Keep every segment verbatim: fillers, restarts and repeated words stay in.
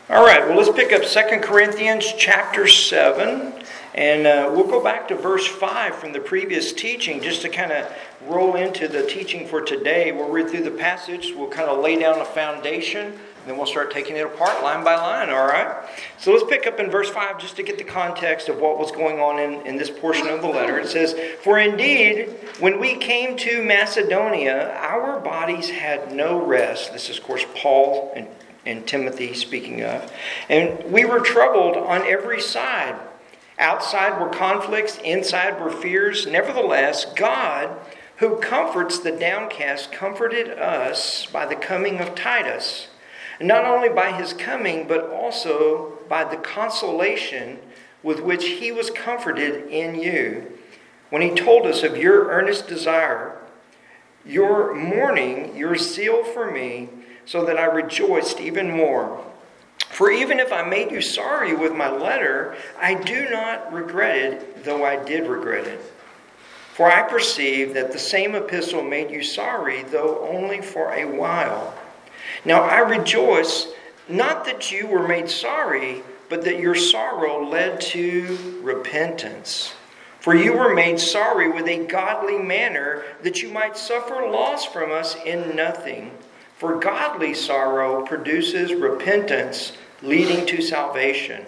All right, well, let's pick up Second Corinthians chapter seven, and uh, we'll go back to verse five from the previous teaching just to kind of roll into the teaching for today. We'll read through the passage, we'll kind of lay down a foundation, and then we'll start taking it apart line by line, all right? So let's pick up in verse five just to get the context of what was going on in, in this portion of the letter. It says, "For indeed, when we came to Macedonia, our bodies had no rest." This is, of course, Paul and and Timothy speaking of. "And we were troubled on every side. Outside were conflicts, inside were fears. Nevertheless, God, who comforts the downcast, comforted us by the coming of Titus. Not only by his coming, but also by the consolation with which he was comforted in you, when he told us of your earnest desire, your mourning, your zeal for me, so that I rejoiced even more. For even if I made you sorry with my letter, I do not regret it, though I did regret it. For I perceive that the same epistle made you sorry, though only for a while. Now I rejoice, not that you were made sorry, but that your sorrow led to repentance. For you were made sorry with a godly manner, that you might suffer loss from us in nothing. For godly sorrow produces repentance, leading to salvation,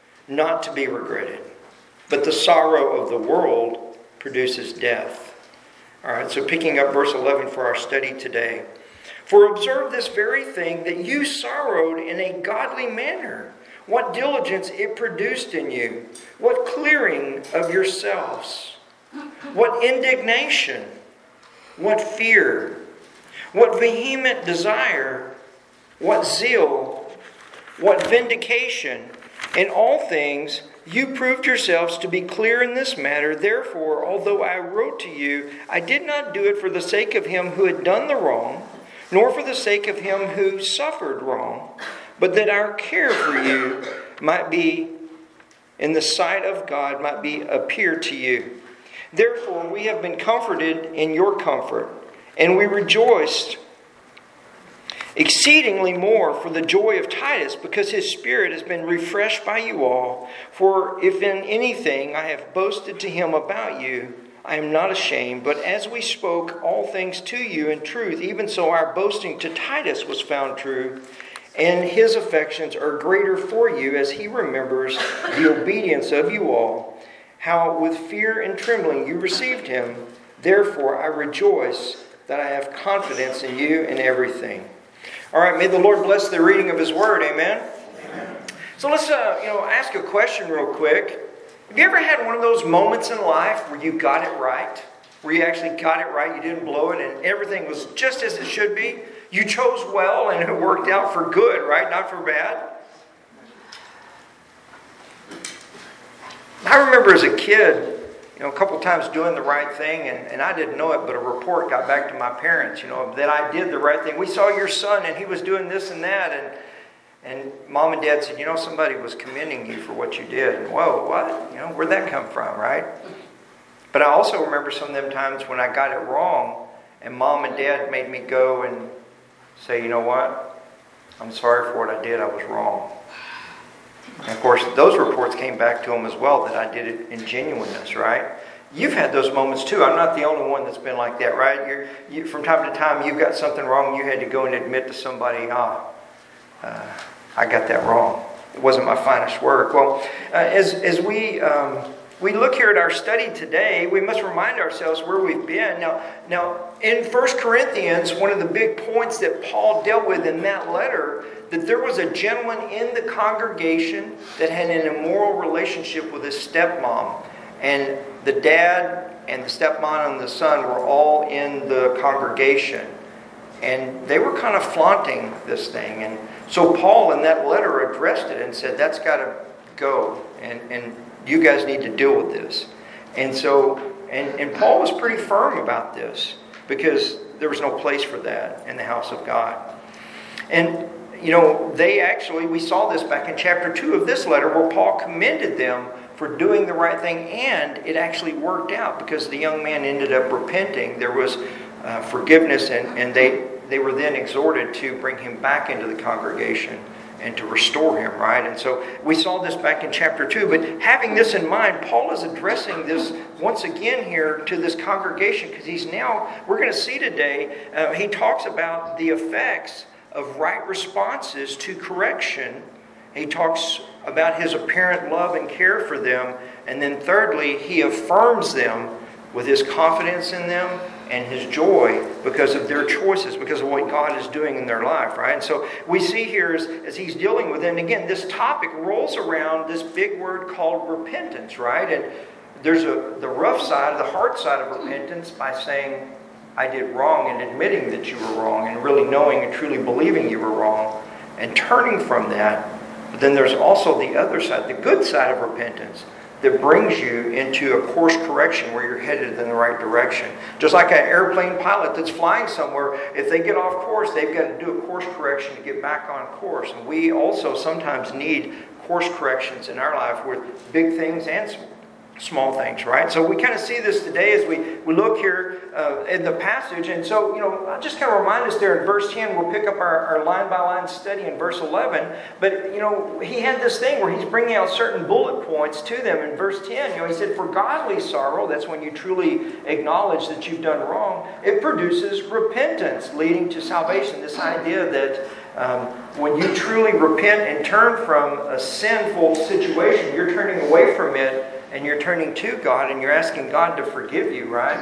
not to be regretted. But the sorrow of the world produces death." All right, so picking up verse eleven for our study today. "For observe this very thing, that you sorrowed in a godly manner. What diligence it produced in you. What clearing of yourselves. What indignation. What fear. What vehement desire, what zeal, what vindication. In all things you proved yourselves to be clear in this matter. Therefore, although I wrote to you, I did not do it for the sake of him who had done the wrong, nor for the sake of him who suffered wrong, but that our care for you might be, in the sight of God, might be appear to you. Therefore, we have been comforted in your comfort, and we rejoiced exceedingly more for the joy of Titus, because his spirit has been refreshed by you all. For if in anything I have boasted to him about you, I am not ashamed. But as we spoke all things to you in truth, even so our boasting to Titus was found true. And his affections are greater for you, as he remembers the obedience of you all, how with fear and trembling you received him. Therefore I rejoice that I have confidence in you in everything." All right, may the Lord bless the reading of his word, amen? Amen. So let's uh, you know, ask a question real quick. Have you ever had one of those moments in life where you got it right? Where you actually got it right, you didn't blow it, and everything was just as it should be? You chose well, and it worked out for good, right? Not for bad? I remember as a kid, you know, a couple times doing the right thing, and, and I didn't know it, but a report got back to my parents, you know, that I did the right thing. "We saw your son, and he was doing this and that," and and mom and dad said, "You know, somebody was commending you for what you did." And whoa, what? You know, where'd that come from, right? But I also remember some of them times when I got it wrong, and mom and dad made me go and say, "You know what? I'm sorry for what I did. I was wrong." And of course, those reports came back to them as well, that I did it in genuineness, right? You've had those moments too. I'm not the only one that's been like that, right? You're, you, from time to time, you've got something wrong. You had to go and admit to somebody, ah, uh, I got that wrong. It wasn't my finest work. Well, uh, as as we um, we look here at our study today, we must remind ourselves where we've been. Now, now in First Corinthians, one of the big points that Paul dealt with in that letter, that there was a gentleman in the congregation that had an immoral relationship with his stepmom. And the dad and the stepmom and the son were all in the congregation. And they were kind of flaunting this thing. And so Paul in that letter addressed it and said, that's got to go. And, and you guys need to deal with this. And so, and, and Paul was pretty firm about this, because there was no place for that in the house of God. And you know, they actually, we saw this back in chapter two of this letter, where Paul commended them for doing the right thing, and it actually worked out because the young man ended up repenting. There was uh, forgiveness, and, and they, they were then exhorted to bring him back into the congregation and to restore him, right? And so we saw this back in chapter two. But having this in mind, Paul is addressing this once again here to this congregation, because he's now, we're going to see today, uh, he talks about the effects of right responses to correction. He talks about his apparent love and care for them. And then thirdly, he affirms them with his confidence in them and his joy because of their choices, because of what God is doing in their life, right? And so we see here as, as he's dealing with them, again, this topic rolls around this big word called repentance, right? And there's a the rough side, the hard side of repentance by saying, I did wrong, and admitting that you were wrong, and really knowing and truly believing you were wrong, and turning from that. But then there's also the other side, the good side of repentance, that brings you into a course correction where you're headed in the right direction. Just like an airplane pilot that's flying somewhere, if they get off course, they've got to do a course correction to get back on course. And we also sometimes need course corrections in our life with big things and small things, right? So we kind of see this today as we, we look here uh, in the passage. And so, you know, I'll just kind of remind us there in verse ten, we'll pick up our, our line-by-line study in verse eleven. But, you know, he had this thing where he's bringing out certain bullet points to them. In verse ten, you know, he said, for godly sorrow, that's when you truly acknowledge that you've done wrong, it produces repentance leading to salvation. This idea that Um, when you truly repent and turn from a sinful situation, you're turning away from it and you're turning to God and you're asking God to forgive you, right?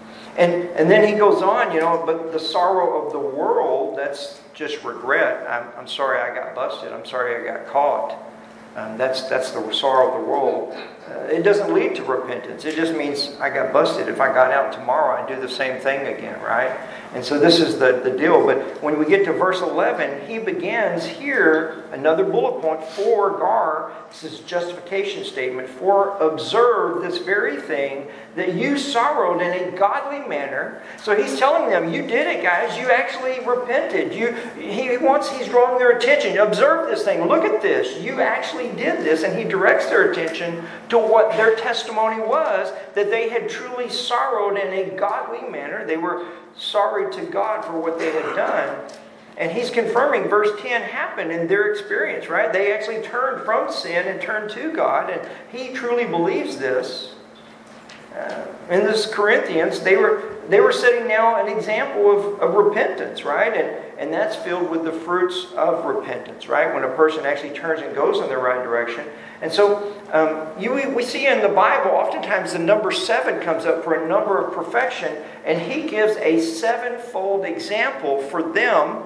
And and then he goes on, you know, but the sorrow of the world, that's just regret. I'm, I'm sorry I got busted. I'm sorry I got caught. Um, that's that's the sorrow of the world. Uh, it doesn't lead to repentance. It just means I got busted. If I got out tomorrow, I'd do the same thing again, right? And so this is the, the deal. But when we get to verse eleven, he begins here, another bullet point, for Gar, this is justification statement, for observe this very thing that you sorrowed in a godly manner. So he's telling them, you did it, guys. You actually repented. You he wants he's drawing their attention. Observe this thing. Look at this. You actually did this. And he directs their attention to what their testimony was, that they had truly sorrowed in a godly manner. They were sorry to God for what they had done. And he's confirming verse ten happened in their experience, right? They actually turned from sin and turned to God. And he truly believes this. Uh, in this Corinthians, they were they were setting now an example of, of repentance, right? And and that's filled with the fruits of repentance, right? When a person actually turns and goes in the right direction. And so um, you we see in the Bible, oftentimes the number seven comes up for a number of perfection, and he gives a sevenfold example for them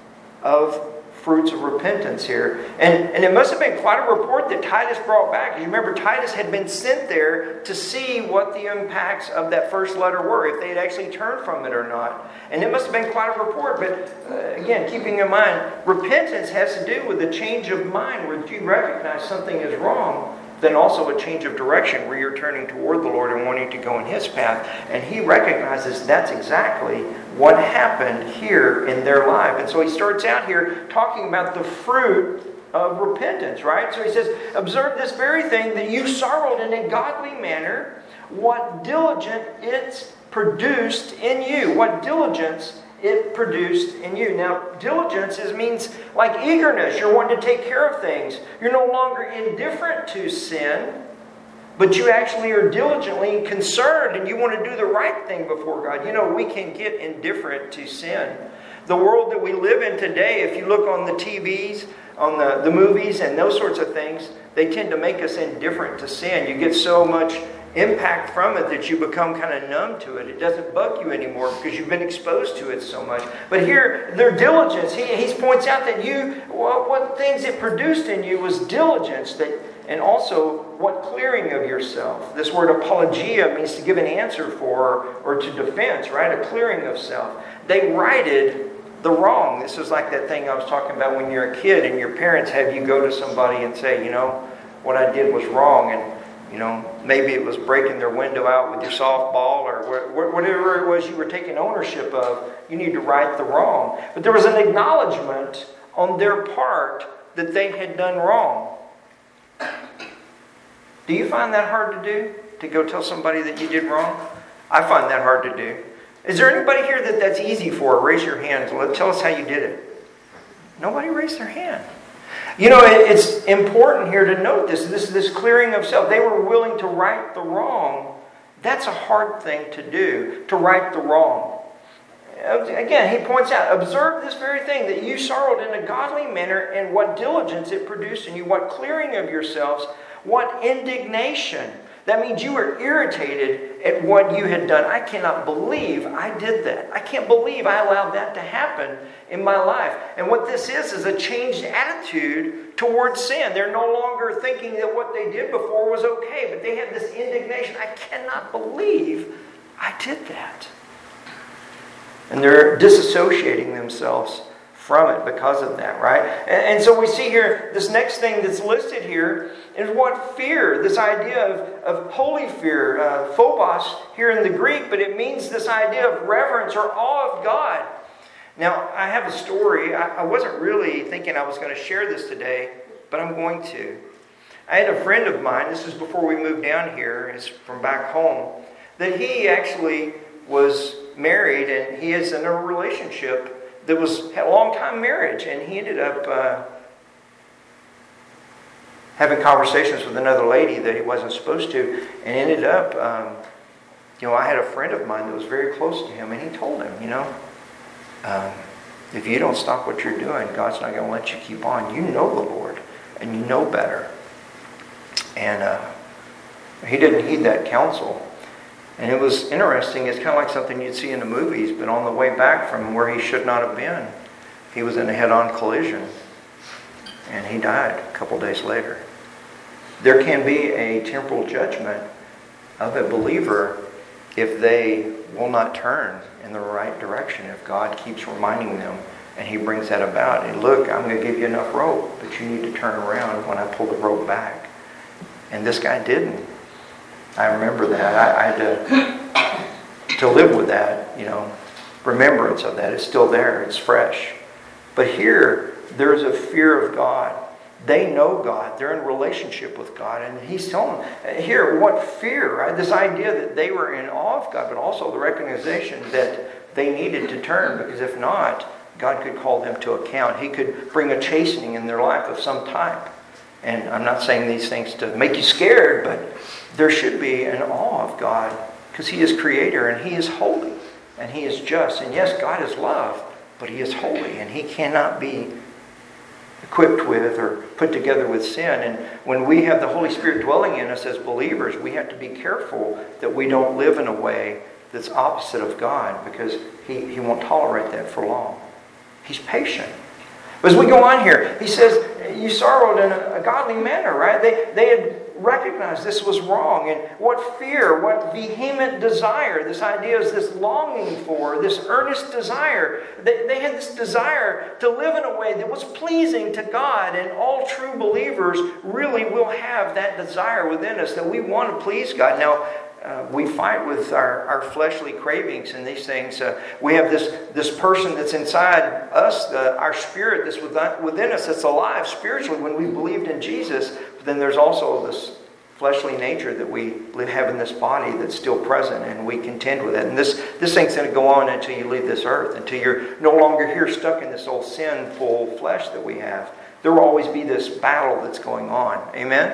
of fruits of repentance here. And, and it must have been quite a report that Titus brought back. You remember, Titus had been sent there to see what the impacts of that first letter were, if they had actually turned from it or not. And it must have been quite a report. But uh, again, keeping in mind, repentance has to do with a change of mind where you recognize something is wrong, then also a change of direction where you're turning toward the Lord and wanting to go in His path. And he recognizes that's exactly what happened here in their life. And so he starts out here talking about the fruit of repentance, right? So he says, observe this very thing that you sorrowed in a godly manner, what diligence it produced in you. What diligence it produced in you. Now, diligence is, means like eagerness. You're wanting to take care of things. You're no longer indifferent to sin, but you actually are diligently concerned and you want to do the right thing before God. You know, we can get indifferent to sin. The world that we live in today, if you look on the T Vs, on the, the movies and those sorts of things, they tend to make us indifferent to sin. You get so much impact from it that you become kind of numb to it. It doesn't bug you anymore because you've been exposed to it so much. But here, their diligence, he, he points out that you, well, what things it produced in you was diligence, that, and also what clearing of yourself. This word apologia means to give an answer for or to defense, right? A clearing of self. They righted the wrong. This is like that thing I was talking about when you're a kid and your parents have you go to somebody and say, you know, what I did was wrong, and you know, maybe it was breaking their window out with your softball or whatever it was you were taking ownership of. You need to right the wrong. But there was an acknowledgement on their part that they had done wrong. Do you find that hard to do? To go tell somebody that you did wrong? I find that hard to do. Is there anybody here that that's easy for? Raise your hands. Let, tell us how you did it. Nobody raised their hand. You know, it's important here to note this, this, this clearing of self. They were willing to right the wrong. That's a hard thing to do, to right the wrong. Again, he points out, observe this very thing, that you sorrowed in a godly manner, and what diligence it produced in you, what clearing of yourselves, what indignation. That means you were irritated at what you had done. I cannot believe I did that. I can't believe I allowed that to happen in my life. And what this is, is a changed attitude towards sin. They're no longer thinking that what they did before was okay, but they have this indignation. I cannot believe I did that. And they're disassociating themselves from it because of that, right? And, and so we see here, this next thing that's listed here is what fear, this idea of, of holy fear, uh, phobos here in the Greek, but it means this idea of reverence or awe of God. Now, I have a story. I, I wasn't really thinking I was going to share this today, but I'm going to. I had a friend of mine, this is before we moved down here, it's from back home, that he actually was married, and he is in a relationship that was had a long time marriage, and he ended up uh, having conversations with another lady that he wasn't supposed to, and ended up, um, you know, I had a friend of mine that was very close to him, and he told him, you know, um, if you don't stop what you're doing, God's not going to let you keep on. You know the Lord, and you know better. And uh, he didn't heed that counsel. And it was interesting. It's kind of like something you'd see in the movies, but on the way back from where he should not have been, he was in a head-on collision, and he died a couple days later. There can be a temporal judgment of a believer if they will not turn in the right direction, if God keeps reminding them, and he brings that about. And look, I'm going to give you enough rope, but you need to turn around when I pull the rope back. And this guy didn't. I remember that. I, I had to, to live with that, you know, remembrance of that. It's still there. It's fresh. But here, there's a fear of God. They know God. They're in relationship with God. And he's telling them, here, what fear, right? This idea that they were in awe of God, but also the recognition that they needed to turn, because if not, God could call them to account. He could bring a chastening in their life of some type. And I'm not saying these things to make you scared, but there should be an awe of God, because he is creator and he is holy and he is just. And yes, God is love, but he is holy and he cannot be equipped with or put together with sin. And when we have the Holy Spirit dwelling in us as believers, we have to be careful that we don't live in a way that's opposite of God, because he, he won't tolerate that for long. He's patient. But as we go on here, he says, you sorrowed in a, a godly manner, right? They, they had recognized this was wrong. And what fear, what vehement desire, this idea is this longing for, this earnest desire. They, they had this desire to live in a way that was pleasing to God. And all true believers really will have that desire within us, that we want to please God. Now, Uh, we fight with our, our fleshly cravings and these things. Uh, we have this, this person that's inside us, uh, our spirit that's within, within us, that's alive spiritually when we believed in Jesus. But then there's also this fleshly nature that we have in this body that's still present, and we contend with it. And this, this thing's going to go on until you leave this earth, until you're no longer here stuck in this old sinful flesh that we have. There will always be this battle that's going on. Amen?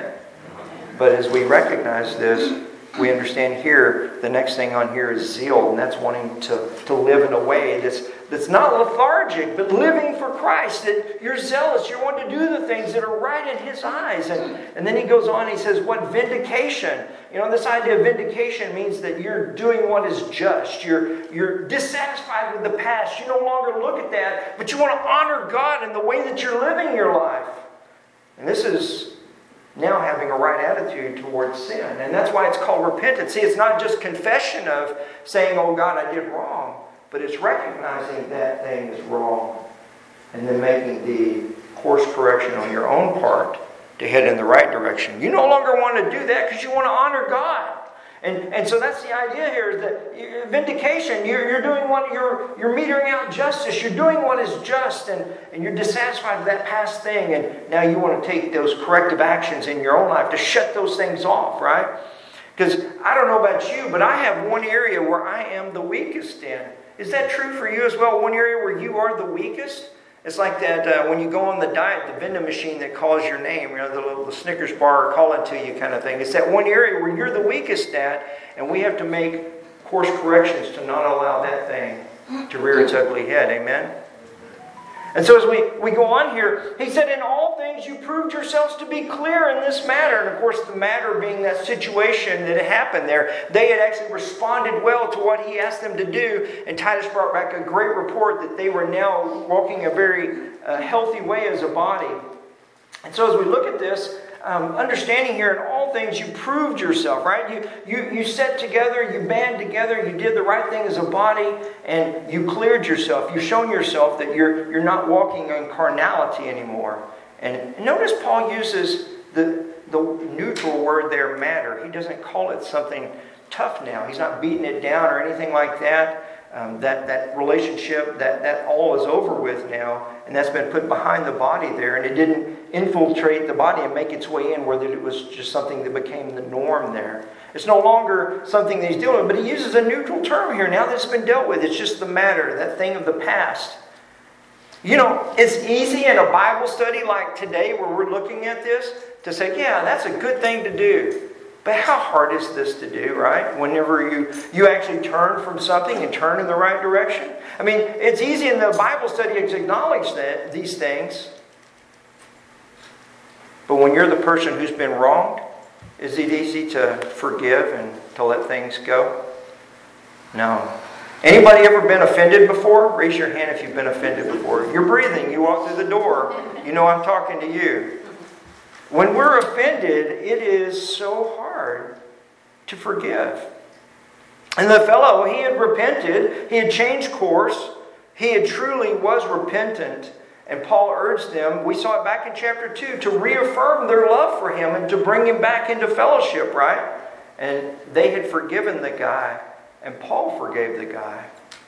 But as we recognize this, we understand here, the next thing on here is zeal, and that's wanting to, to live in a way that's that's not lethargic, but living for Christ, that you're zealous, you want to do the things that are right in his eyes. And, and then he goes on, he says, what vindication? You know, this idea of vindication means that you're doing what is just. You're, you're dissatisfied with the past. You no longer look at that, but you want to honor God in the way that you're living your life. And this is now having a right attitude towards sin. And that's why it's called repentance. See, it's not just confession of saying, oh God, I did wrong. But it's recognizing that thing is wrong. And then making the course correction on your own part to head in the right direction. You no longer want to do that because you want to honor God. And, and so that's the idea here, is that vindication, you're, you're doing what, you're, you're metering out justice, you're doing what is just, and, and you're dissatisfied with that past thing, and now you want to take those corrective actions in your own life to shut those things off, right? Because I don't know about you, but I have one area where I am the weakest in. Is that true for you as well? One area where you are the weakest? It's like that uh, when you go on the diet, the vending machine that calls your name, you know, the little the Snickers bar calling to you kind of thing. It's that one area where you're the weakest at, and we have to make course corrections to not allow that thing to rear its ugly head. Amen? And so as we, we go on here, he said, in all things you proved yourselves to be clear in this matter. And of course, the matter being that situation that had happened there. They had actually responded well to what he asked them to do. And Titus brought back a great report that they were now walking a very uh, healthy way as a body. And so as we look at this, um, understanding here in all things you proved yourself, right? You, you, you sat together, you band together, you did the right thing as a body, and you cleared yourself. You've shown yourself that you're, you're not walking in carnality anymore. And notice Paul uses the, the neutral word there, matter. He doesn't call it something tough now. He's not beating it down or anything like that. Um, that, that relationship, that, that all is over with now, and that's been put behind the body there, and it didn't infiltrate the body and make its way in where it was just something that became the norm there. It's no longer something that he's dealing with, but he uses a neutral term here now that it's been dealt with. It's just the matter, that thing of the past. You know, it's easy in a Bible study like today where we're looking at this to say, yeah, that's a good thing to do. But how hard is this to do, right? Whenever you, you actually turn from something and turn in the right direction. I mean, it's easy in the Bible study to acknowledge that, these things. But when you're the person who's been wronged, is it easy to forgive and to let things go? No. Anybody ever been offended before? Raise your hand if you've been offended before. You're breathing. You walk through the door. You know I'm talking to you. When we're offended, it is so hard to forgive. And the fellow, he had repented. He had changed course. He had truly was repentant. And Paul urged them, we saw it back in chapter two, to reaffirm their love for him and to bring him back into fellowship, right? And they had forgiven the guy. And Paul forgave the guy.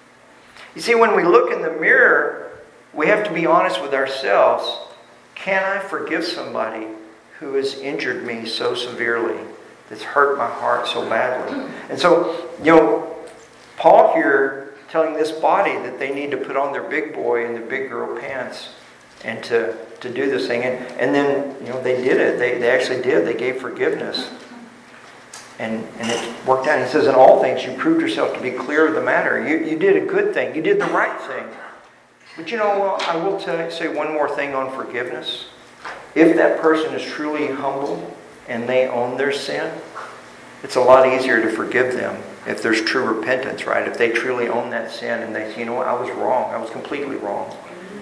You see, when we look in the mirror, we have to be honest with ourselves. Can I forgive somebody who has injured me so severely, that's hurt my heart so badly? And so, you know, Paul here telling this body that they need to put on their big boy and their big girl pants and to, to do this thing. And, and then, you know, they did it. They, they actually did. They gave forgiveness. And, and it worked out. He says, in all things, you proved yourself to be clear of the matter. You, you did a good thing. You did the right thing. But you know, I will tell, say one more thing on forgiveness. If that person is truly humble and they own their sin, it's a lot easier to forgive them if there's true repentance, right? If they truly own that sin and they say, you know what, I was wrong. I was completely wrong.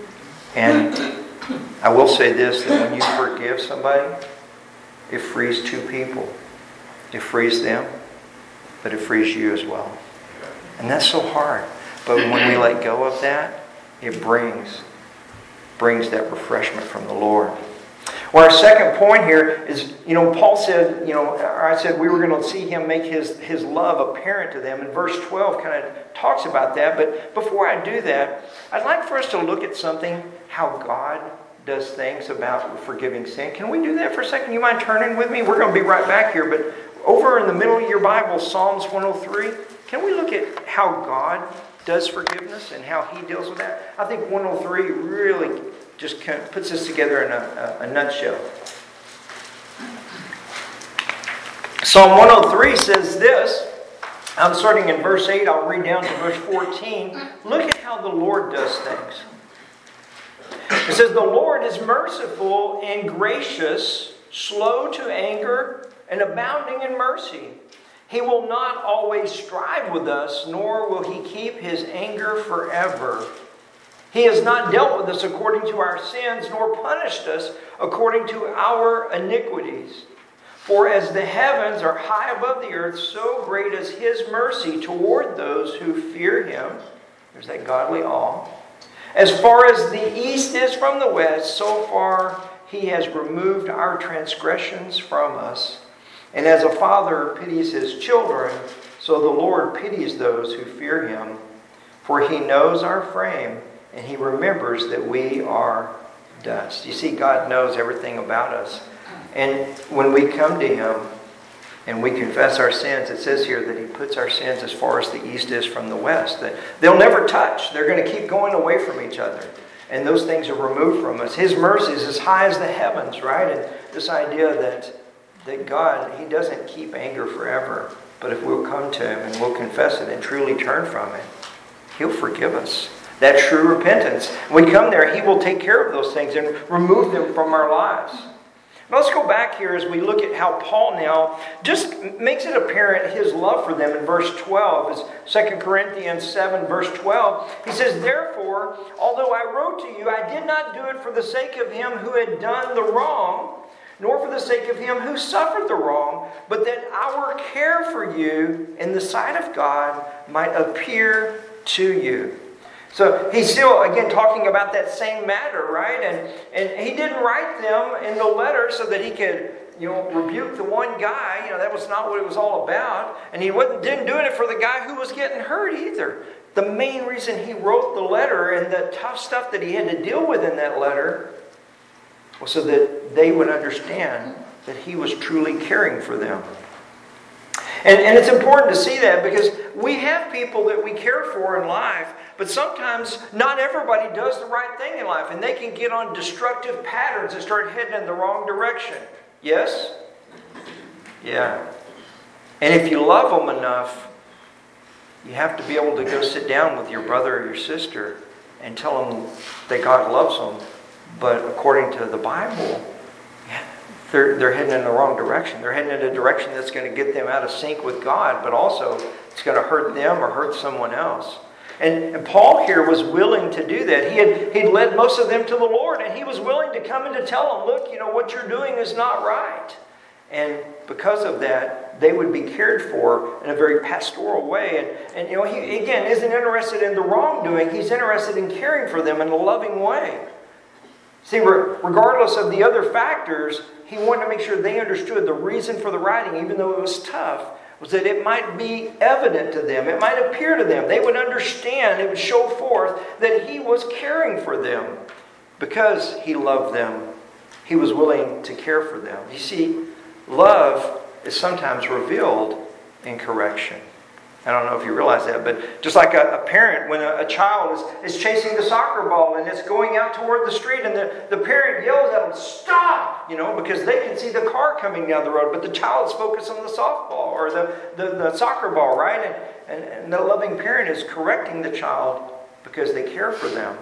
And I will say this, that when you forgive somebody, it frees two people. It frees them, but it frees you as well. And that's so hard. But when we let go of that, it brings, brings that refreshment from the Lord. Well, our second point here is, you know, Paul said, you know, I said we were going to see him make his, his love apparent to them. And verse twelve kind of talks about that. But before I do that, I'd like for us to look at something, how God does things about forgiving sin. Can we do that for a second? You mind turning with me? We're going to be right back here. But over in the middle of your Bible, Psalms one oh three, can we look at how God does forgiveness and how he deals with that? I think one oh three really just kind of puts this together in a, a, a nutshell. Psalm one oh three says this. I'm starting in verse eight. I'll read down to verse fourteen. Look at how the Lord does things. It says, the Lord is merciful and gracious, slow to anger, and abounding in mercy. He will not always strive with us, nor will he keep his anger forever. He has not dealt with us according to our sins, nor punished us according to our iniquities. For as the heavens are high above the earth, so great is his mercy toward those who fear him. There's that godly awe. As far as the east is from the west, so far he has removed our transgressions from us. And as a father pities his children, so the Lord pities those who fear him. For he knows our frame, and he remembers that we are dust. You see, God knows everything about us. And when we come to him and we confess our sins, it says here that he puts our sins as far as the east is from the west. That they'll never touch. They're going to keep going away from each other. and those things are removed from us. His mercy is as high as the heavens, right? And this idea that, that God, He doesn't keep anger forever. But if we'll come to Him and we'll confess it and truly turn from it, He'll forgive us. That true repentance. When we come there, He will take care of those things and remove them from our lives. Now let's go back here as we look at how Paul now just makes it apparent his love for them in verse twelve. It's Second Corinthians seven, verse twelve. He says, "Therefore, although I wrote to you, I did not do it for the sake of him who had done the wrong, nor for the sake of him who suffered the wrong, but that our care for you in the sight of God might appear to you." So he's still, again, talking about that same matter, right? And and he didn't write them in the letter so that he could, you know, rebuke the one guy. You know, that was not what it was all about. And he wasn't, didn't do it for the guy who was getting hurt either. The main reason he wrote the letter and the tough stuff that he had to deal with in that letter was so that they would understand that he was truly caring for them. And, and it's important to see that because we have people that we care for in life, but sometimes not everybody does the right thing in life, and they can get on destructive patterns and start heading in the wrong direction. Yes? Yeah. And if you love them enough, you have to be able to go sit down with your brother or your sister and tell them that God loves them. But according to the Bible, they're, they're heading in the wrong direction. They're heading in a direction that's going to get them out of sync with God, but also it's going to hurt them or hurt someone else. And, and Paul here was willing to do that. He had he'd led most of them to the Lord, and he was willing to come and to tell them, look, you know, what you're doing is not right. And because of that, they would be cared for in a very pastoral way. And, and you know, he, again, isn't interested in the wrongdoing. He's interested in caring for them in a loving way. See, regardless of the other factors, he wanted to make sure they understood the reason for the writing, even though it was tough, was that it might be evident to them. It might appear to them. They would understand. It would show forth that he was caring for them. Because he loved them, he was willing to care for them. You see, love is sometimes revealed in correction. I don't know if you realize that, but just like a, a parent, when a, a child is, is chasing the soccer ball and it's going out toward the street and the, the parent yells at them, "Stop!" You know, because they can see the car coming down the road, but the child's focused on the softball or the, the, the soccer ball, right? And, and, and the loving parent is correcting the child because they care for them.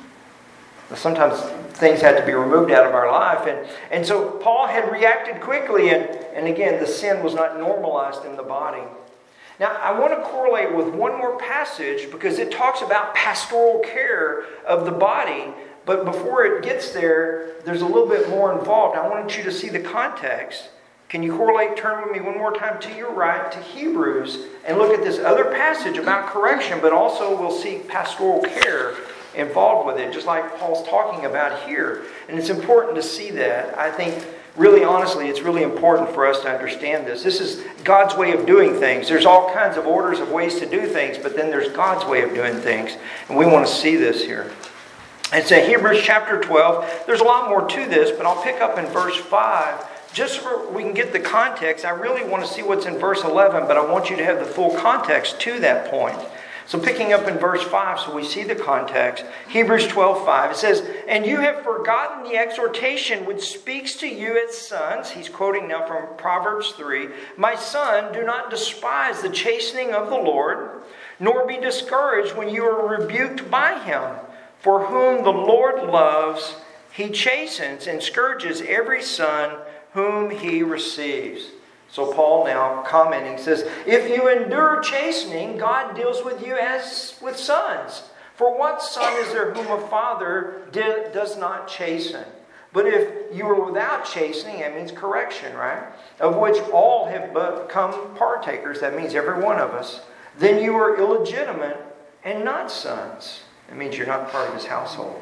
Sometimes things had to be removed out of our life. And, and so Paul had reacted quickly, and, and again, the sin was not normalized in the body. Now, I want to correlate with one more passage because it talks about pastoral care of the body. But before it gets there, there's a little bit more involved. I wanted you to see the context. Can you correlate, turn with me one more time to your right, to Hebrews, and look at this other passage about correction, but also we'll see pastoral care involved with it, just like Paul's talking about here. And it's important to see that. I think, really honestly, it's really important for us to understand this. This is God's way of doing things. There's all kinds of orders of ways to do things, but then there's God's way of doing things. And we want to see this here. It's in Hebrews chapter twelve. There's a lot more to this, but I'll pick up in verse five. Just so we can get the context, I really want to see what's in verse eleven, but I want you to have the full context to that point. So picking up in verse five, so we see the context. Hebrews twelve five, it says, "And you have forgotten the exhortation which speaks to you as sons." He's quoting now from Proverbs three. "My son, do not despise the chastening of the Lord, nor be discouraged when you are rebuked by him. For whom the Lord loves, he chastens and scourges every son whom he receives." So Paul now commenting says, if you endure chastening, God deals with you as with sons. For what son is there whom a father did, does not chasten? But if you are without chastening, that means correction, right? Of which all have become partakers, that means every one of us, then you are illegitimate and not sons. That means you're not part of his household.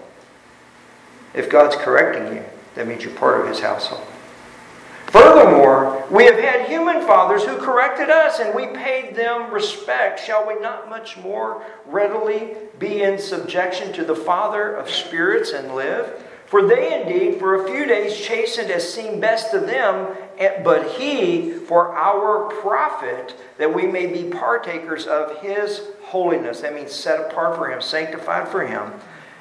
If God's correcting you, that means you're part of his household. Furthermore, we have had human fathers who corrected us, and we paid them respect. Shall we not much more readily be in subjection to the Father of spirits and live? For they indeed for a few days chastened as seemed best to them, but he for our profit, that we may be partakers of his holiness. That means set apart for him, sanctified for him.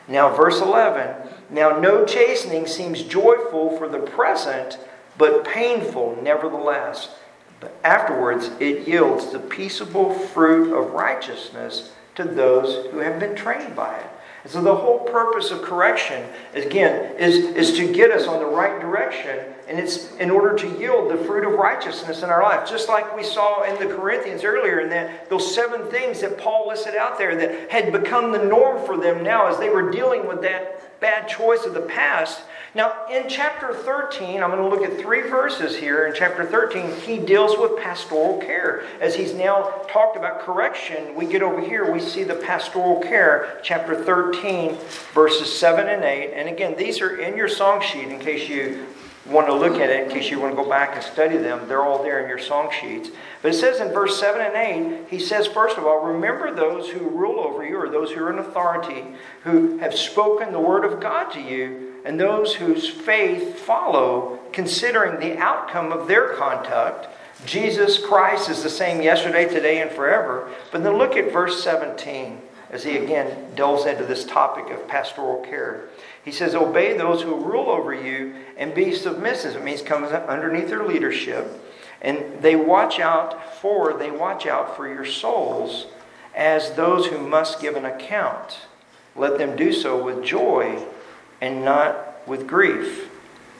Now, verse eleven. Now, no chastening seems joyful for the present, but painful nevertheless. But afterwards, it yields the peaceable fruit of righteousness to those who have been trained by it. And so the whole purpose of correction, again, is, is to get us on the right direction. And it's in order to yield the fruit of righteousness in our life. Just like we saw in the Corinthians earlier, in that those seven things that Paul listed out there that had become the norm for them now as they were dealing with that bad choice of the past. Now, in chapter thirteen, I'm going to look at three verses here. In chapter thirteen, he deals with pastoral care. As he's now talked about correction, we get over here, we see the pastoral care, chapter thirteen, verses seven and eight. And again, these are in your song sheet in case you want to look at it, in case you want to go back and study them. They're all there in your song sheets. But it says in verse seven and eight, he says, first of all, remember those who rule over you, or those who are in authority, who have spoken the word of God to you, and those whose faith follow, considering the outcome of their conduct. Jesus Christ is the same yesterday, today, and forever. But then look at verse seventeen, as he again delves into this topic of pastoral care. He says, obey those who rule over you and be submissive. It means come underneath their leadership. And they watch out for, they watch out for your souls as those who must give an account. Let them do so with joy and not with grief.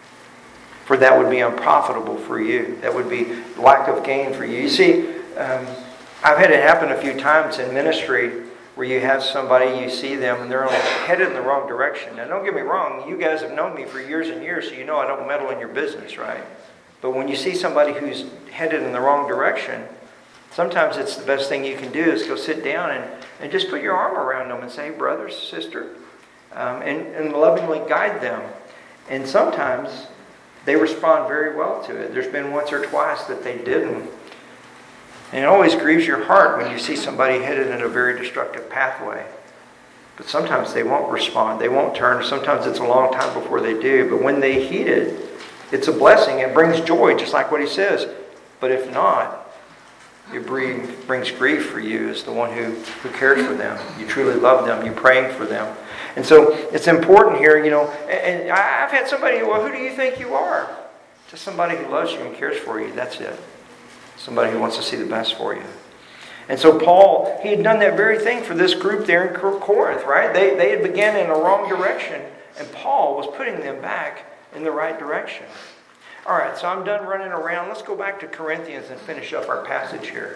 For that would be unprofitable for you. That would be lack of gain for you. You see, um, I've had it happen a few times in ministry where you have somebody, you see them, and they're headed in the wrong direction. Now, don't get me wrong. You guys have known me for years and years, so you know I don't meddle in your business, right? But when you see somebody who's headed in the wrong direction, sometimes it's the best thing you can do is go sit down and, and just put your arm around them and say, brother, sister, um, and, and lovingly guide them. And sometimes they respond very well to it. There's been once or twice that they didn't. And it always grieves your heart when you see somebody headed in a very destructive pathway. But sometimes they won't respond. They won't turn. Sometimes it's a long time before they do. But when they heed it, it's a blessing. It brings joy, just like what he says. But if not, it brings grief for you as the one who, who cares for them. You truly love them. You're praying for them. And so it's important here, you know. And I've had somebody, well, who do you think you are? Just somebody who loves you and cares for you. That's it. Somebody who wants to see the best for you. And so Paul, he had done that very thing for this group there in Corinth, right? They, they had begun in a wrong direction, and Paul was putting them back in the right direction. All right, so I'm done running around. Let's go back to Corinthians and finish up our passage here.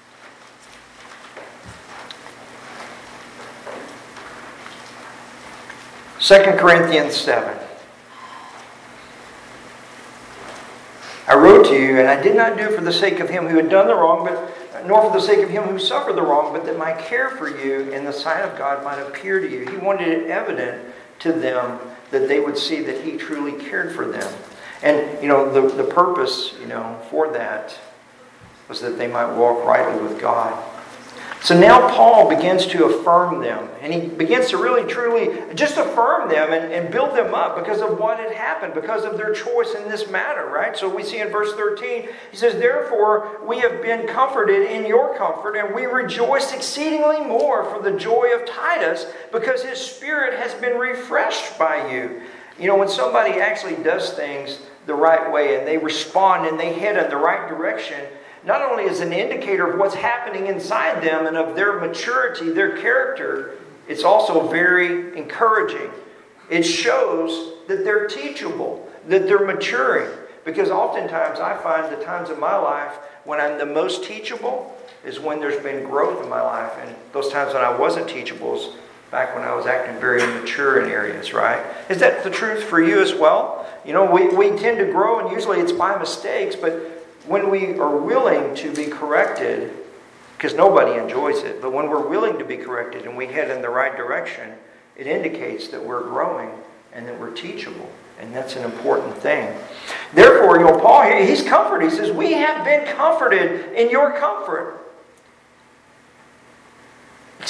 Second Corinthians seven. I wrote to you, and I did not do it for the sake of him who had done the wrong, but nor for the sake of him who suffered the wrong, but that my care for you in the sight of God might appear to you. He wanted it evident to them that they would see that he truly cared for them. And, you know, the, the purpose, you know, for that was that they might walk rightly with God. So now Paul begins to affirm them. And he begins to really, truly just affirm them and, and build them up because of what had happened, because of their choice in this matter, right? So we see in verse thirteen, he says, therefore we have been comforted in your comfort, and we rejoice exceedingly more for the joy of Titus, because his spirit has been refreshed by you. You know, when somebody actually does things the right way and they respond and they head in the right direction, not only is an indicator of what's happening inside them and of their maturity, their character, it's also very encouraging. It shows that they're teachable, that they're maturing. Because oftentimes I find the times in my life when I'm the most teachable is when there's been growth in my life. And those times when I wasn't teachable is back when I was acting very immature in areas, right? Is that the truth for you as well? You know, we, we tend to grow, and usually it's by mistakes, but when we are willing to be corrected, because nobody enjoys it, but when we're willing to be corrected and we head in the right direction, it indicates that we're growing and that we're teachable. And that's an important thing. Therefore, you know, Paul here, he's comforted. He says, we have been comforted in your comfort.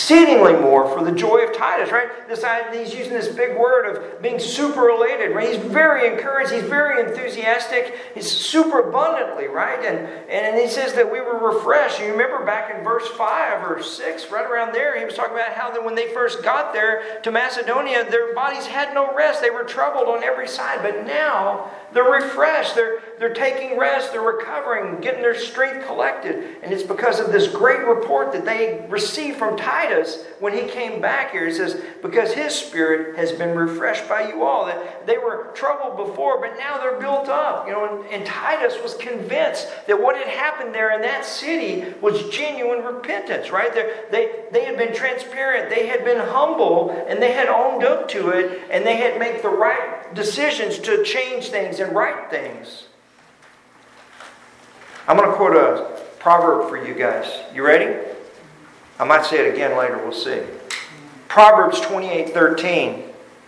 exceedingly more for the joy of Titus, right? This, he's using this big word of being super elated, right? He's very encouraged. He's very enthusiastic. He's super abundantly, right? And, and he says that we were refreshed. You remember back in verse five or six, right around there, he was talking about how that when they first got there to Macedonia, their bodies had no rest. They were troubled on every side. But now they're refreshed. They're, they're taking rest. They're recovering, getting their strength collected. And it's because of this great report that they received from Titus when he came back here. He says, because his spirit has been refreshed by you all. That they were troubled before, but now they're built up. You know, and, and Titus was convinced that what had happened there in that city was genuine repentance, right? They, they, they had been transparent. They had been humble, and they had owned up to it, and they had made the right decisions to change things and right things. I'm going to quote a proverb for you guys. You ready? I might say it again later. We'll see. Proverbs twenty-eight thirteen.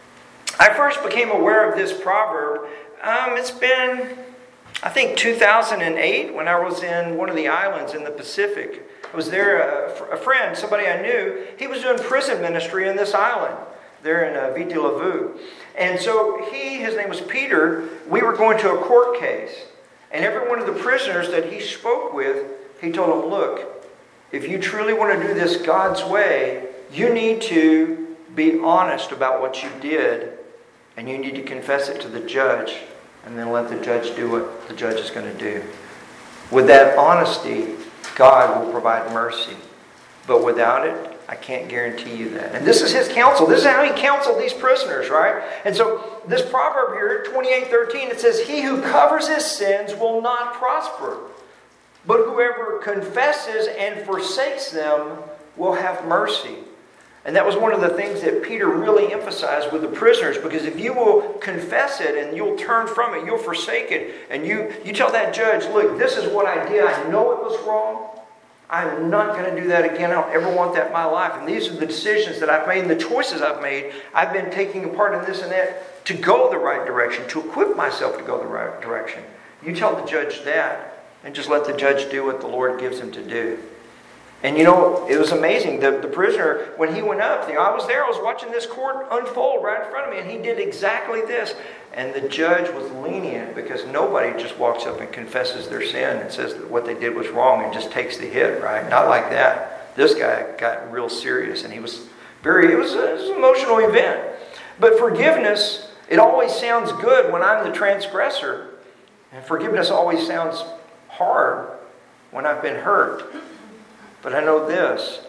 I first became aware of this proverb. Um, it's been, I think, two thousand eight when I was in one of the islands in the Pacific. I was there, a, a friend, somebody I knew, he was doing prison ministry in this island there in uh, Viti Levu. And so he, his name was Peter, we were going to a court case. And every one of the prisoners that he spoke with, he told them, look, if you truly want to do this God's way, you need to be honest about what you did, and you need to confess it to the judge, and then let the judge do what the judge is going to do. With that honesty, God will provide mercy. But without it, I can't guarantee you that. And this is his counsel. This is how he counseled these prisoners, right? And so this proverb here, twenty-eight thirteen, it says, he who covers his sins will not prosper, but whoever confesses and forsakes them will have mercy. And that was one of the things that Peter really emphasized with the prisoners, because if you will confess it and you'll turn from it, you'll forsake it, and you, you tell that judge, look, this is what I did. I know it was wrong. I'm not going to do that again. I don't ever want that in my life. And these are the decisions that I've made and the choices I've made. I've been taking a part in this and that to go the right direction, to equip myself to go the right direction. You tell the judge that, and just let the judge do what the Lord gives him to do. And you know, it was amazing. The, the prisoner, when he went up, you know, I was there, I was watching this court unfold right in front of me, and he did exactly this. And the judge was lenient, because nobody just walks up and confesses their sin and says that what they did was wrong and just takes the hit, right? Not like that. This guy got real serious, and he was very, it was, a, it was an emotional event. But forgiveness, it always sounds good when I'm the transgressor. And forgiveness always sounds hard when I've been hurt. But I know this,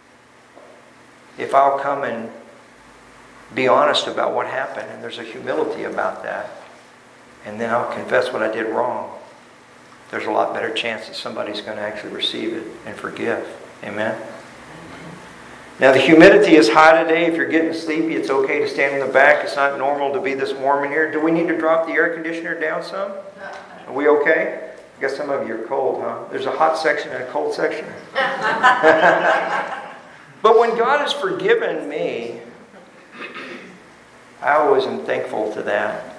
if I'll come and be honest about what happened, and there's a humility about that, and then I'll confess what I did wrong, there's a lot better chance that somebody's going to actually receive it and forgive. Amen? Now the humidity is high today. If you're getting sleepy, it's okay to stand in the back. It's not normal to be this warm in here. Do we need to drop the air conditioner down some? Are we okay? I guess some of you are cold, huh? There's a hot section and a cold section. But when God has forgiven me, I always am thankful to that.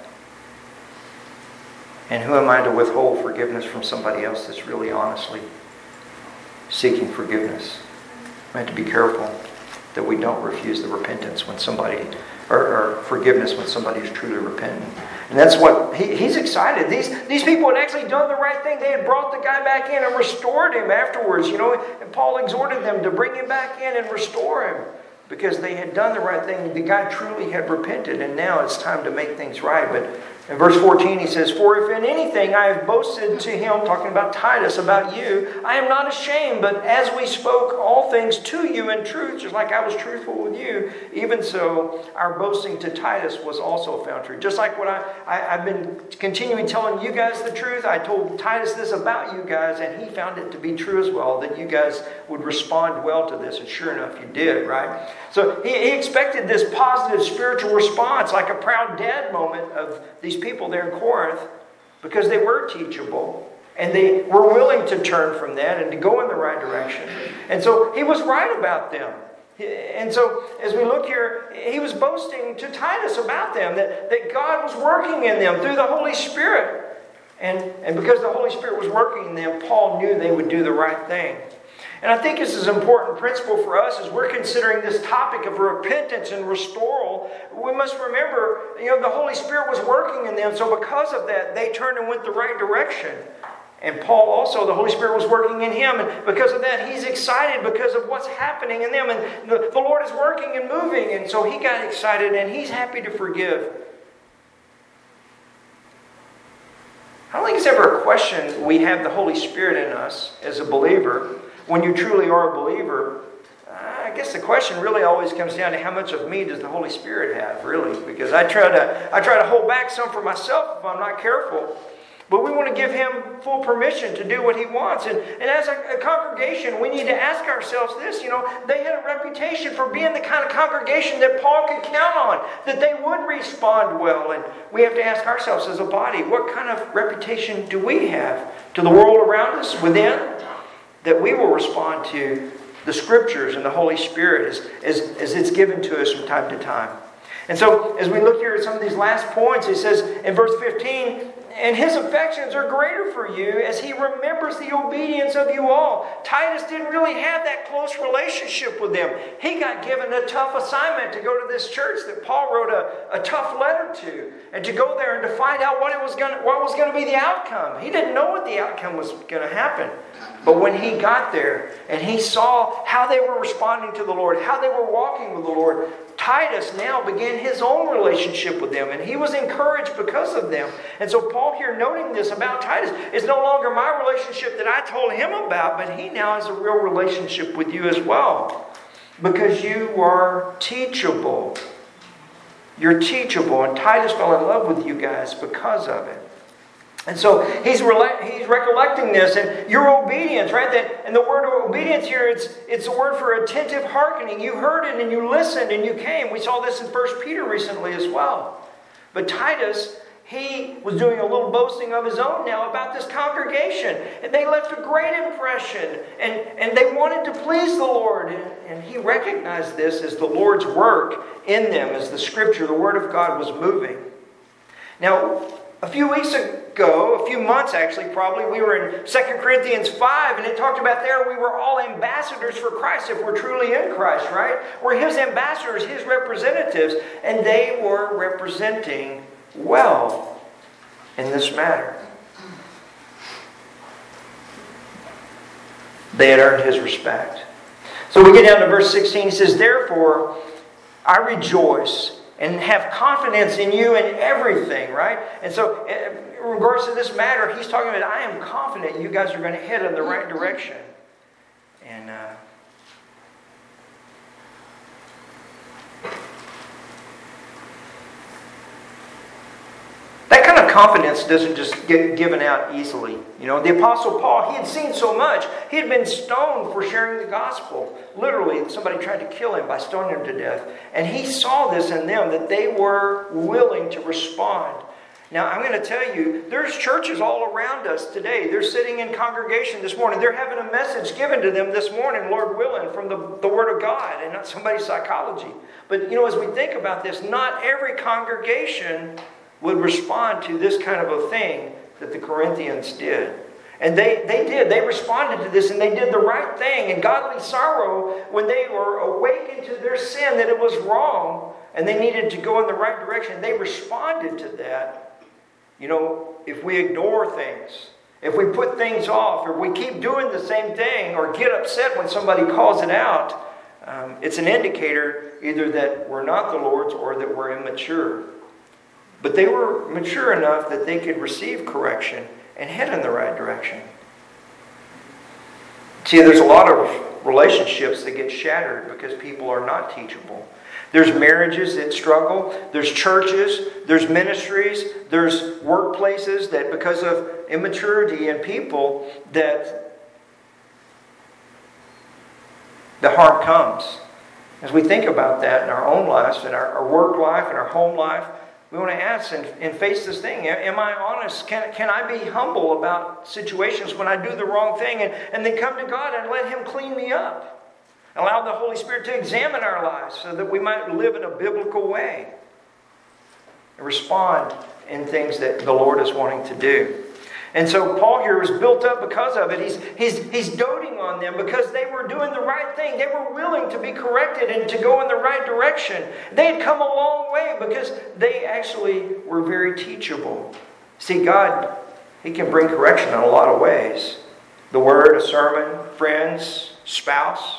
And who am I to withhold forgiveness from somebody else that's really honestly seeking forgiveness? We have to be careful that we don't refuse the repentance when somebody, or, or forgiveness when somebody is truly repentant. And that's what, he, he's excited. These, these people had actually done the right thing. They had brought the guy back in and restored him afterwards. You know, and Paul exhorted them to bring him back in and restore him, because they had done the right thing. The guy truly had repented, and now it's time to make things right. But in verse fourteen, he says, for if in anything I have boasted to him, talking about Titus, about you, I am not ashamed, but as we spoke all things to you in truth, just like I was truthful with you, even so our boasting to Titus was also found true. Just like what I, I, I've been continuing telling you guys the truth, I told Titus this about you guys, and he found it to be true as well, that you guys would respond well to this, and sure enough you did, right? So he, he expected this positive spiritual response, like a proud dad moment of these people there in Corinth, because they were teachable and they were willing to turn from that and to go in the right direction. And so he was right about them. And so as we look here, he was boasting to Titus about them, that, that God was working in them through the Holy Spirit. And, and because the Holy Spirit was working in them, Paul knew they would do the right thing. And I think this is an important principle for us as we're considering this topic of repentance and restoral. We must remember, you know, the Holy Spirit was working in them, so because of that, they turned and went the right direction. And Paul also, the Holy Spirit was working in him, and because of that, he's excited because of what's happening in them. And the, the Lord is working and moving, and so he got excited, and he's happy to forgive. I don't think it's ever a question we have the Holy Spirit in us as a believer. When you truly are a believer, I guess the question really always comes down to how much of me does the Holy Spirit have, really? Because I try to I try to hold back some for myself if I'm not careful. But we want to give him full permission to do what he wants. And, and as a, a congregation, we need to ask ourselves this. You know, they had a reputation for being the kind of congregation that Paul could count on, that they would respond well. And we have to ask ourselves as a body, what kind of reputation do we have to the world around us, within, that we will respond to the Scriptures and the Holy Spirit as, as, as it's given to us from time to time. And so, as we look here at some of these last points, it says in verse fifteen, and his affections are greater for you as he remembers the obedience of you all. Titus didn't really have that close relationship with them. He got given a tough assignment to go to this church that Paul wrote a, a tough letter to, and to go there and to find out what it was going to, what was going to be the outcome. He didn't know what the outcome was going to happen. But when he got there and he saw how they were responding to the Lord, how they were walking with the Lord, Titus now began his own relationship with them, and he was encouraged because of them. And so Paul here noting this about Titus, it's no longer my relationship that I told him about, but he now has a real relationship with you as well. Because you are teachable. You're teachable, and Titus fell in love with you guys because of it. And so he's rela- he's recollecting this, and your obedience, right? That and the word obedience here, it's it's a word for attentive hearkening. You heard it and you listened and you came. We saw this in First Peter recently as well. But Titus, he was doing a little boasting of his own now about this congregation. And they left a great impression, and, and they wanted to please the Lord. And, and he recognized this as the Lord's work in them, as the Scripture, the Word of God was moving. Now, a few weeks ago, a few months actually probably, we were in Second Corinthians five, and it talked about there we were all ambassadors for Christ if we're truly in Christ, right? We're His ambassadors, His representatives, and they were representing well in this matter. They had earned His respect. So we get down to verse sixteen. He says, therefore, I rejoice and have confidence in you in everything, right? And so, in regards to this matter, he's talking about, I am confident you guys are going to head in the right direction. And uh, that kind of confidence doesn't just get given out easily. You know, the Apostle Paul, he had seen so much. He had been stoned for sharing the gospel. Literally, somebody tried to kill him by stoning him to death. And he saw this in them, that they were willing to respond. Now, I'm going to tell you, there's churches all around us today. They're sitting in congregation this morning. They're having a message given to them this morning, Lord willing, from the, the Word of God and not somebody's psychology. But, you know, as we think about this, not every congregation would respond to this kind of a thing that the Corinthians did. And they, they did. They responded to this, and they did the right thing. And godly sorrow, when they were awakened to their sin, that it was wrong, and they needed to go in the right direction, they responded to that. You know, if we ignore things, if we put things off, or we keep doing the same thing, or get upset when somebody calls it out, um, it's an indicator either that we're not the Lord's or that we're immature. But they were mature enough that they could receive correction and head in the right direction. See, there's a lot of relationships that get shattered because people are not teachable. There's marriages that struggle. There's churches. There's ministries. There's workplaces that because of immaturity in people that the harm comes. As we think about that in our own lives, in our, our work life, in our home life, we want to ask and, and face this thing. Am I honest? Can, can I be humble about situations when I do the wrong thing and, and then come to God and let Him clean me up? Allow the Holy Spirit to examine our lives so that we might live in a biblical way and respond in things that the Lord is wanting to do. And so Paul here is built up because of it. He's, he's, he's doting on them because they were doing the right thing. They were willing to be corrected and to go in the right direction. They had come a long way because they actually were very teachable. See, God, He can bring correction in a lot of ways. The Word, a sermon, friends, spouse.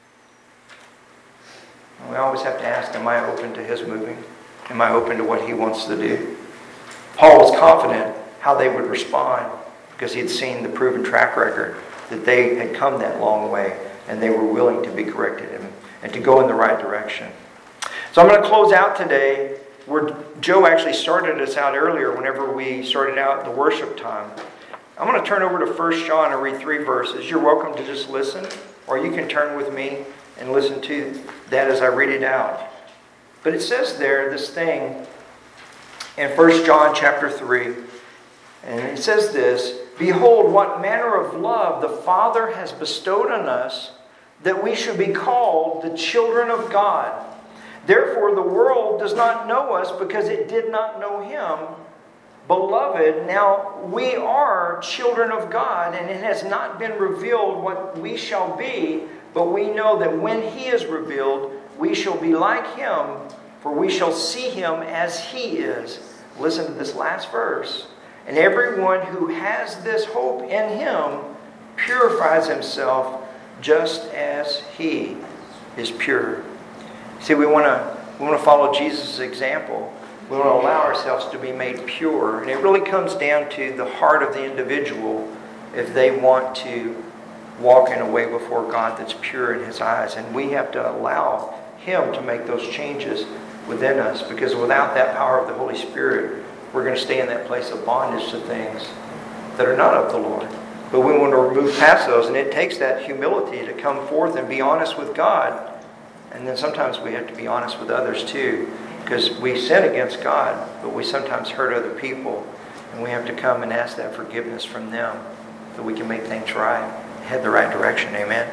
We always have to ask, am I open to His moving? Am I open to what He wants to do? Paul was confident how they would respond because he had seen the proven track record that they had come that long way and they were willing to be corrected and, and to go in the right direction. So I'm going to close out today where Joe actually started us out earlier whenever we started out the worship time. I'm going to turn over to First John and read three verses. You're welcome to just listen, or you can turn with me and listen to that as I read it out. But it says there this thing in First John chapter three. And it says this, "Behold, what manner of love the Father has bestowed on us, that we should be called the children of God. Therefore the world does not know us because it did not know Him. Beloved, now we are children of God, and it has not been revealed what we shall be, but we know that when He is revealed, we shall be like Him, for we shall see Him as He is." Listen to this last verse. "And everyone who has this hope in Him purifies himself just as He is pure." See, we want to we want to follow Jesus' example. We want to allow ourselves to be made pure. And it really comes down to the heart of the individual if they want to walk in a way before God that's pure in His eyes. And we have to allow Him to make those changes within us, because without that power of the Holy Spirit, we're going to stay in that place of bondage to things that are not of the Lord. But we want to remove past those, and it takes that humility to come forth and be honest with God. And then sometimes we have to be honest with others too, because we sin against God, but we sometimes hurt other people, and we have to come and ask that forgiveness from them so we can make things right, head the right direction. Amen?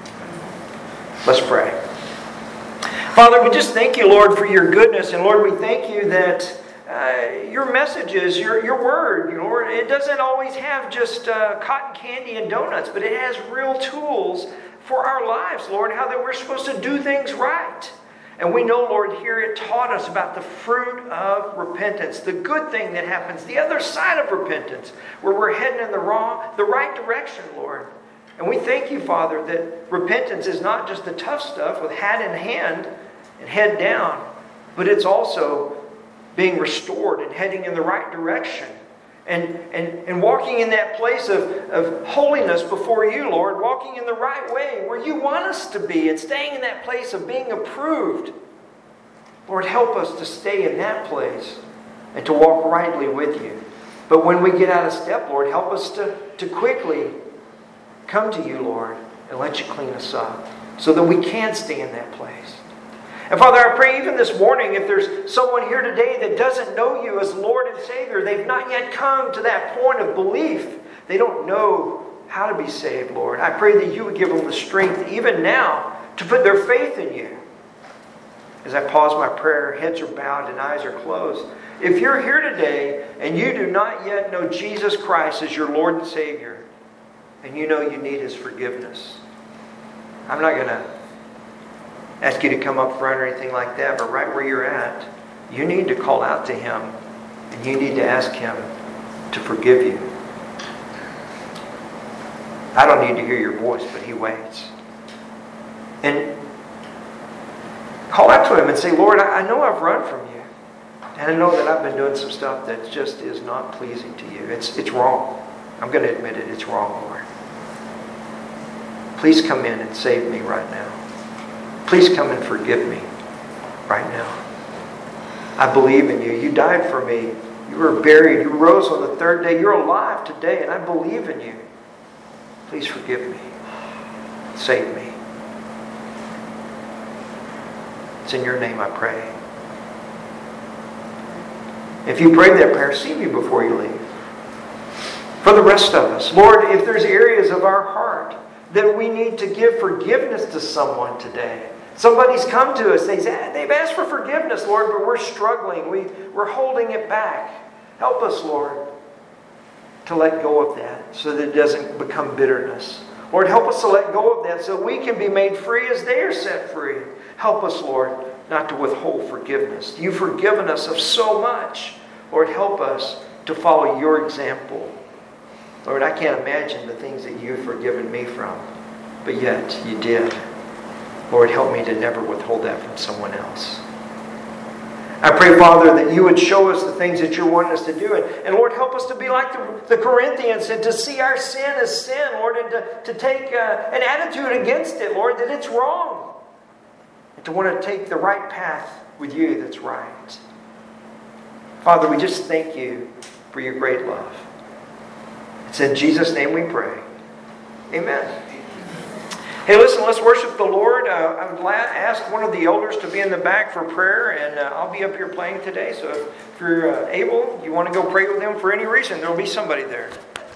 Let's pray. Father, we just thank you, Lord, for your goodness. And Lord, we thank you that uh, your messages, your, your word, Lord, it doesn't always have just uh, cotton candy and donuts, but it has real tools for our lives, Lord, how that we're supposed to do things right. And we know, Lord, here it taught us about the fruit of repentance, the good thing that happens, the other side of repentance, where we're heading in the wrong, the right direction, Lord. And we thank you, Father, that repentance is not just the tough stuff with hat in hand and head down, but it's also being restored and heading in the right direction. And, and, and walking in that place of, of holiness before you, Lord, walking in the right way where you want us to be, and staying in that place of being approved. Lord, help us to stay in that place and to walk rightly with you. But when we get out of step, Lord, help us to, to quickly come to you, Lord, and let you clean us up so that we can stay in that place. And Father, I pray even this morning, if there's someone here today that doesn't know you as Lord and Savior, they've not yet come to that point of belief. They don't know how to be saved, Lord. I pray that you would give them the strength even now to put their faith in you. As I pause my prayer, heads are bowed and eyes are closed. If you're here today and you do not yet know Jesus Christ as your Lord and Savior, and you know you need His forgiveness, I'm not going to ask you to come up front or anything like that, but right where you're at, you need to call out to Him, and you need to ask Him to forgive you. I don't need to hear your voice, but He waits. And call out to Him and say, Lord, I know I've run from you, and I know that I've been doing some stuff that just is not pleasing to you. It's, it's wrong. I'm going to admit it. It's wrong, Lord. Please come in and save me right now. Please come and forgive me right now. I believe in you. You died for me. You were buried. You rose on the third day. You're alive today, and I believe in you. Please forgive me. Save me. It's in your name I pray. If you prayed that prayer, see me before you leave. For the rest of us, Lord, if there's areas of our heart that we need to give forgiveness to someone today. Somebody's come to us, they've asked for forgiveness, Lord, but we're struggling. We, we're holding it back. Help us, Lord, to let go of that so that it doesn't become bitterness. Lord, help us to let go of that so we can be made free as they are set free. Help us, Lord, not to withhold forgiveness. You've forgiven us of so much. Lord, help us to follow your example. Lord, I can't imagine the things that you've forgiven me from, but yet you did. Lord, help me to never withhold that from someone else. I pray, Father, that you would show us the things that you're wanting us to do. And, and Lord, help us to be like the, the Corinthians and to see our sin as sin, Lord, and to, to take uh, an attitude against it, Lord, that it's wrong. And to want to take the right path with you that's right. Father, we just thank you for your great love. It's in Jesus' name we pray. Amen. Hey, listen, let's worship the Lord. Uh, I would la- ask one of the elders to be in the back for prayer, and uh, I'll be up here playing today. So if you're uh, able, you want to go pray with them for any reason, there will be somebody there.